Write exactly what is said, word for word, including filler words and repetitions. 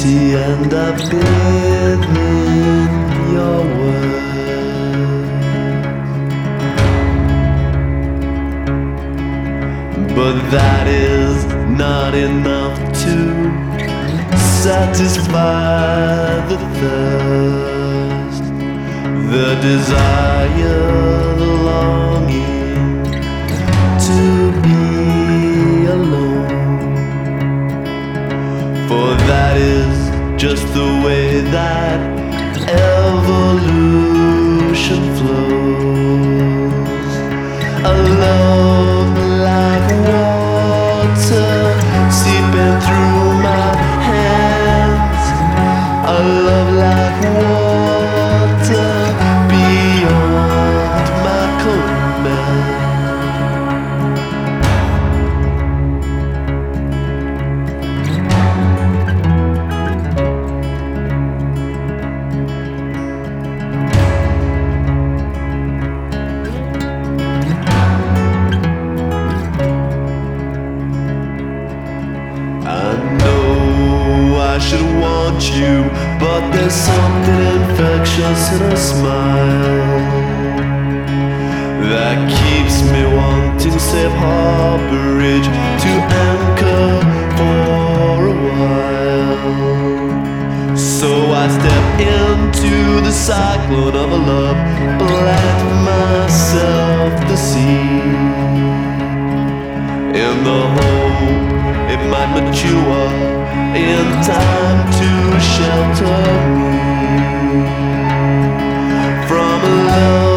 empty and I bathe in your words. But that is not enough to satisfy the thirst, the desire, the longing to be alone. For that is just the way that evolution flows. A love like water seeping through my hands, a love like water beyond my command. I should want you, but there's something infectious in a smile that keeps me wanting safe harborage to anchor for a while. So I step into the cyclone of a love, plant myself the seed in the hope it might mature in time to shelter me from love.